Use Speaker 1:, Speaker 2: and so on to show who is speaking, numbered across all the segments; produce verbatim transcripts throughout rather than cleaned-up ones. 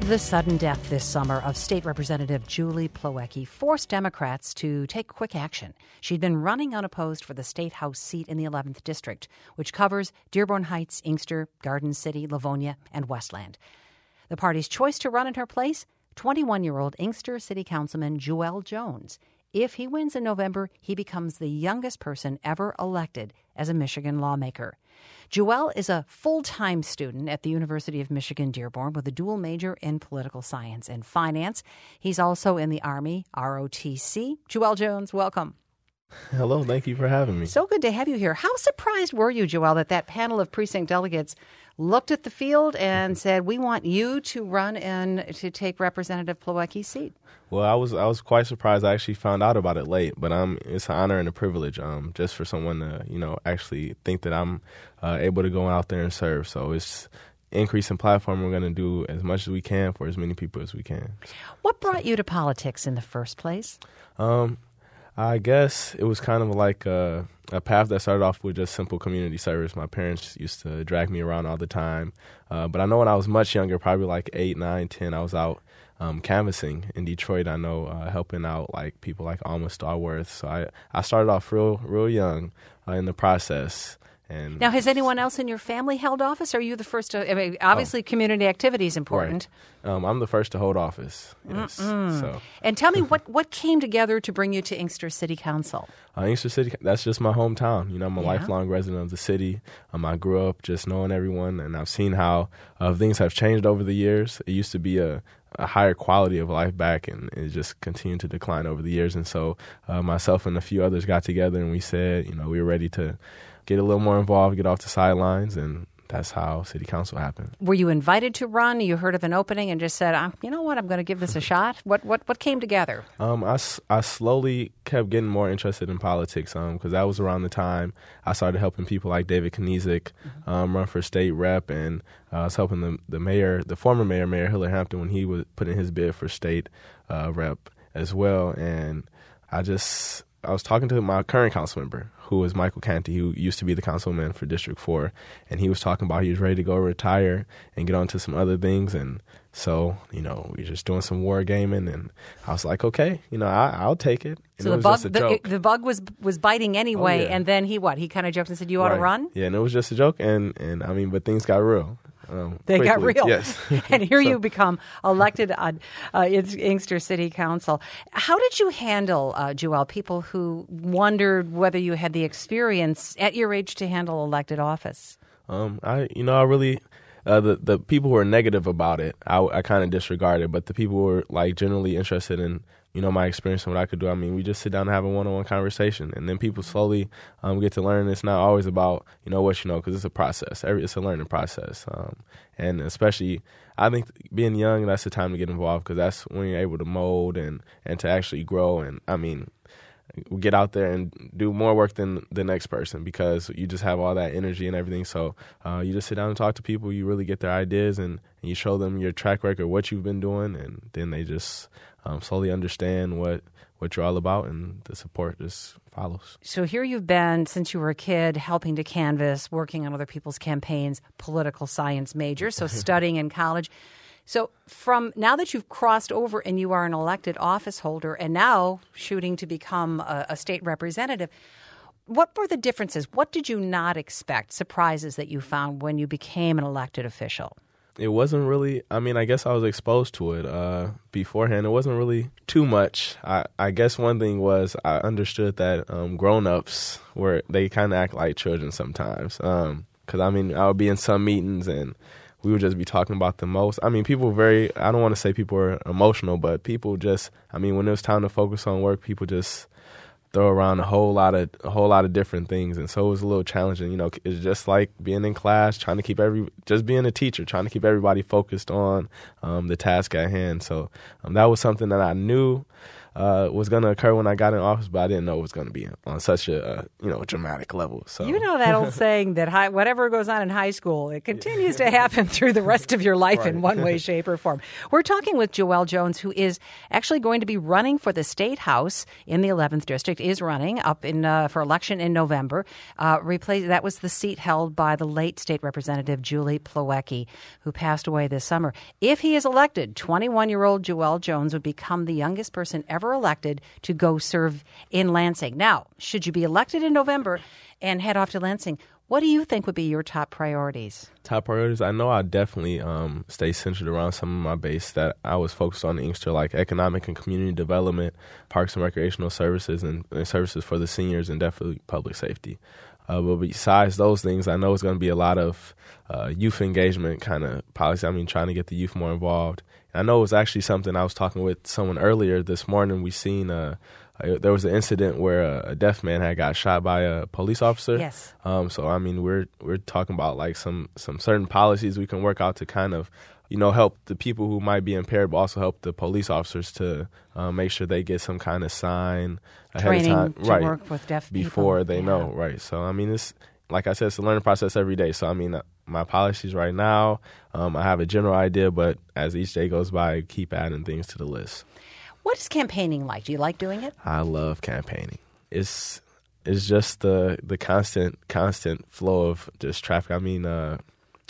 Speaker 1: The sudden death this summer of State Representative Julie Plawecki forced Democrats to take quick action. She'd been running unopposed for the State House seat in the eleventh District, which covers Dearborn Heights, Inkster, Garden City, Livonia, and Westland. The party's choice to run in her place, twenty-one-year-old Inkster City Councilman Joel Jones. If he wins in November, he becomes the youngest person ever elected as a Michigan lawmaker. Joel is a full-time student at the University of Michigan Dearborn with a dual major in political science and finance. He's also in the Army, R O T C. Joel Jones, welcome.
Speaker 2: Hello, thank you for having me.
Speaker 1: So good to have you here. How surprised were you, Joel, that that panel of precinct delegates looked at the field and said, we want you to run and to take Representative Plawecki's seat?
Speaker 2: Well, I was I was quite surprised. I actually found out about it late, but um, it's an honor and a privilege um, just for someone to, you know, actually think that I'm uh, able to go out there and serve. So it's increase in platform. We're going to do as much as we can for as many people as we can.
Speaker 1: What brought you to politics in the first place?
Speaker 2: Um, I guess it was kind of like a, a path that started off with just simple community service. My parents used to drag me around all the time. Uh, but I know when I was much younger, probably like eight, nine, ten, I was out um, canvassing in Detroit. I know uh, helping out like people like Alma Starworth. So I, I started off real, real young uh, in the process. And
Speaker 1: now, has anyone else in your family held office? Or are you the first to? I mean, obviously, oh, community activity is important.
Speaker 2: Right. Um, I'm the first to hold office. Yes. So.
Speaker 1: And tell me what, what came together to bring you to Inkster City Council?
Speaker 2: Uh, Inkster City, that's just my hometown. You know, I'm a
Speaker 1: yeah.
Speaker 2: lifelong resident of the city. Um, I grew up just knowing everyone, and I've seen how uh, things have changed over the years. It used to be a, a higher quality of life back, and it just continued to decline over the years. And so uh, myself and a few others got together, and we said, you know, we were ready to get a little more involved, get off the sidelines, and that's how City Council happened.
Speaker 1: Were you invited to run? You heard of an opening and just said, ah, you know what, I'm going to give this a shot? What what what came together?
Speaker 2: Um, I, I slowly kept getting more interested in politics because um, that was around the time I started helping people like David Kniezek mm-hmm. um, run for state rep, and uh, I was helping the, the mayor, the former mayor, Mayor Hiller Hampton, when he was putting his bid for state uh, rep as well. And I just... I was talking to my current council member, who is Michael Canty, who used to be the councilman for District four, and he was talking about he was ready to go retire and get on to some other things. And so, you know, we were just doing some war gaming, and I was like, okay, you know, I, I'll take it. And
Speaker 1: so
Speaker 2: it
Speaker 1: the bug, the, the bug was was biting anyway,
Speaker 2: oh, yeah.
Speaker 1: and then he what? He kind of joked and said, "You ought
Speaker 2: right.
Speaker 1: to run."
Speaker 2: Yeah, and it was just a joke, and and I mean, but things got real. Um,
Speaker 1: they
Speaker 2: quickly.
Speaker 1: got real.
Speaker 2: Yes.
Speaker 1: And here
Speaker 2: so.
Speaker 1: you become elected on uh, Inkster City Council. How did you handle, uh, Joel, people who wondered whether you had the experience at your age to handle elected office?
Speaker 2: Um, I, you know, I really, uh, the, the people who were negative about it, I, I kind of disregarded, but the people who were like generally interested in, you know, my experience and what I could do. I mean, we just sit down and have a one-on-one conversation, and then people slowly um, get to learn. It's not always about, you know, what you know, because it's a process. Every, it's a learning process. Um, and especially, I think being young, that's the time to get involved, because that's when you're able to mold and, and to actually grow. And, I mean, get out there and do more work than the next person, because you just have all that energy and everything. So uh, you just sit down and talk to people. You really get their ideas, and, and you show them your track record, what you've been doing, and then they just um, slowly understand what, what you're all about, and the support just follows.
Speaker 1: So here you've been since you were a kid, helping to canvass, working on other people's campaigns, political science major, so studying in college. So from now that you've crossed over and you are an elected office holder and now shooting to become a, a state representative, what were the differences? What did you not expect, surprises that you found when you became an elected official?
Speaker 2: It wasn't really, I mean, I guess I was exposed to it uh, beforehand. It wasn't really too much. I, I guess one thing was I understood that um, grown-ups, were they kind of act like children sometimes. Because, um, I mean, I would be in some meetings and we would just be talking about the most. I mean, people were very, I don't want to say people were emotional, but people just, I mean, when it was time to focus on work, people just throw around a whole lot of a whole lot of different things. And so it was a little challenging. You know, it's just like being in class, trying to keep every, just being a teacher, trying to keep everybody focused on um, the task at hand. So um, that was something that I knew uh, was going to occur when I got in office, but I didn't know it was going to be on such a uh, you know dramatic level. So
Speaker 1: you know that old saying that high, whatever goes on in high school, it continues to happen through the rest of your life
Speaker 2: right.
Speaker 1: in one way, shape, or form. We're talking with Joelle Jones, who is actually going to be running for the State House in the eleventh District, is running up in uh, for election in November. Uh, replace, that was the seat held by the late State Representative Julie Plawecki, who passed away this summer. If he is elected, twenty-one-year-old Joelle Jones would become the youngest person ever elected to go serve in Lansing. Now, should you be elected in November and head off to Lansing, what do you think would be your top priorities?
Speaker 2: Top priorities? I know I definitely um, stay centered around some of my base that I was focused on in Inkster, like economic and community development, parks and recreational services, and, and services for the seniors, and definitely public safety. Uh, but besides those things, I know it's going to be a lot of uh, youth engagement kind of policy. I mean, trying to get the youth more involved. I know it was actually something I was talking with someone earlier this morning. We seen uh, there was an incident where a, a deaf man had got shot by a police officer.
Speaker 1: Yes.
Speaker 2: Um, so I mean, we're we're talking about like some some certain policies we can work out to kind of, you know, help the people who might be impaired, but also help the police officers to uh, make sure they get some kind of sign ahead
Speaker 1: Training
Speaker 2: of time,
Speaker 1: to
Speaker 2: right?
Speaker 1: Work with deaf
Speaker 2: before
Speaker 1: people.
Speaker 2: they
Speaker 1: yeah.
Speaker 2: know, right? So I mean, it's like I said, it's a learning process every day. So I mean, my policies right now, um, I have a general idea, but as each day goes by, I keep adding things to the list.
Speaker 1: What is campaigning like? Do you like doing it?
Speaker 2: I love campaigning. It's it's just the the constant constant flow of just traffic. I mean, uh,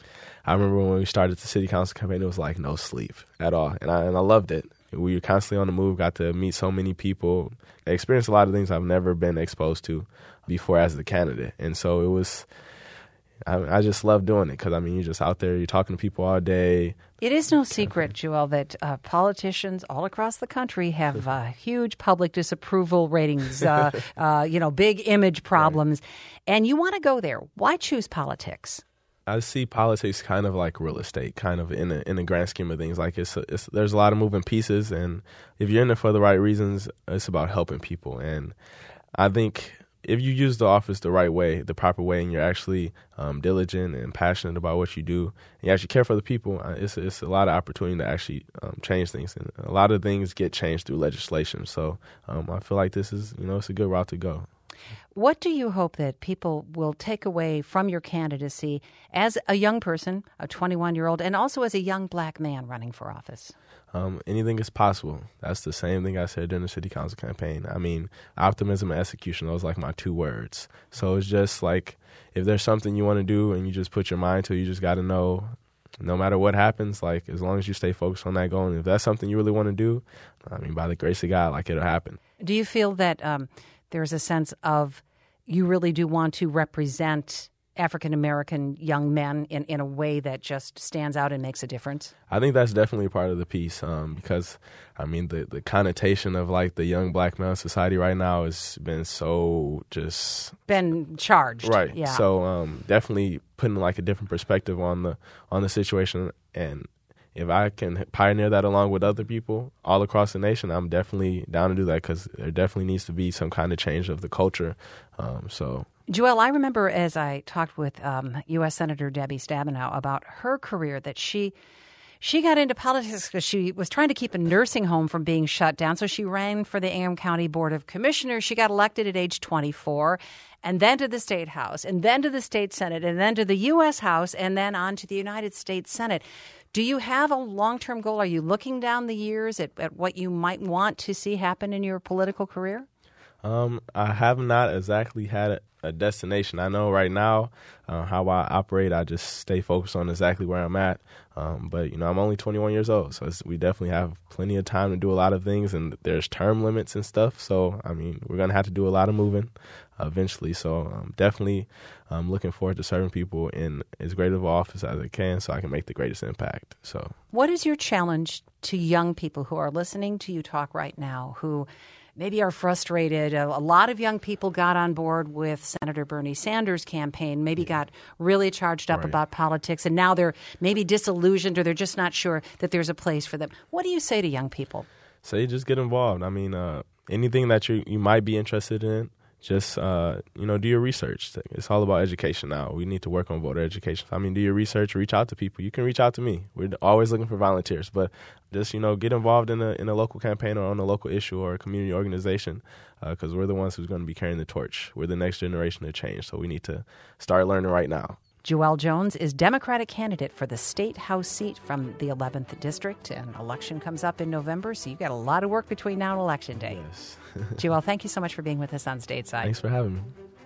Speaker 2: I remember when we started the city council campaign, it was like no sleep at all, and I and I loved it. We were constantly on the move, got to meet so many people, I experienced a lot of things I've never been exposed to before as the candidate, and so it was. I, I just love doing it because, I mean, you're just out there, you're talking to people all day.
Speaker 1: It is no secret, Joelle, that uh, politicians all across the country have uh, huge public disapproval ratings, uh, uh, you know, big image problems, right. And you want to go there. Why choose politics?
Speaker 2: I see politics kind of like real estate, kind of in a, in the grand scheme of things. Like it's, it's there's a lot of moving pieces, and if you're in it for the right reasons, it's about helping people. And I think if you use the office the right way, the proper way, and you're actually um, diligent and passionate about what you do, and you actually care for the people, uh, it's it's a lot of opportunity to actually um, change things. And a lot of things get changed through legislation. So um, I feel like this is, you know, it's a good route to go.
Speaker 1: What do you hope that people will take away from your candidacy as a young person, a twenty-one-year-old, and also as a young black man running for office?
Speaker 2: Um, anything is possible. That's the same thing I said during the city council campaign. I mean, optimism and execution, those are like my two words. So it's just like if there's something you want to do and you just put your mind to it, you just got to know no matter what happens, like as long as you stay focused on that goal, and if that's something you really want to do, I mean, by the grace of God, like it'll happen.
Speaker 1: Do you feel that um, there's a sense of you really do want to represent African-American young men in, in a way that just stands out and makes a difference?
Speaker 2: I think that's definitely part of the piece um, because, I mean, the, the connotation of, like, the young black male society right now has been so just...
Speaker 1: Been charged.
Speaker 2: Right.
Speaker 1: Yeah.
Speaker 2: So um, definitely putting, like, a different perspective on the on the situation, and if I can pioneer that along with other people all across the nation, I'm definitely down to do that because there definitely needs to be some kind of change of the culture. Um, so...
Speaker 1: Joelle, I remember as I talked with um, U S Senator Debbie Stabenow about her career that she she got into politics because she was trying to keep a nursing home from being shut down. So she ran for the Ingham County Board of Commissioners. She got elected at age twenty-four, and then to the State House, and then to the State Senate, and then to the U S House, and then on to the United States Senate. Do you have a long-term goal? Are you looking down the years at, at what you might want to see happen in your political career?
Speaker 2: Um, I have not exactly had a, a destination. I know right now uh, how I operate, I just stay focused on exactly where I'm at. Um, but, you know, I'm only twenty-one years old, so it's, we definitely have plenty of time to do a lot of things, and there's term limits and stuff. So, I mean, we're going to have to do a lot of moving uh, eventually. So um, definitely I'm looking forward to serving people in as great of an office as I can so I can make the greatest impact. So, what
Speaker 1: is your challenge to young people who are listening to you talk right now, who maybe are frustrated? A, a lot of young people got on board with Senator Bernie Sanders' campaign, maybe yeah. got really charged up right. about politics, and now they're maybe disillusioned or they're just not sure that there's a place for them. What do you say to young people?
Speaker 2: Say just get involved. I mean, uh, anything that you, you might be interested in, just, uh, you know, do your research. It's all about education now. We need to work on voter education. I mean, do your research, reach out to people. You can reach out to me. We're always looking for volunteers, but just, you know, get involved in a in a local campaign or on a local issue or a community organization, because uh, we're the ones who's going to be carrying the torch. We're the next generation of change, so we need to start learning right now.
Speaker 1: Joelle Jones is Democratic candidate for the State House seat from the eleventh District. An election comes up in November, so you've got a lot of work between now and Election Day.
Speaker 2: Yes.
Speaker 1: Joelle, thank you so much for being with us on Stateside.
Speaker 2: Thanks for having me.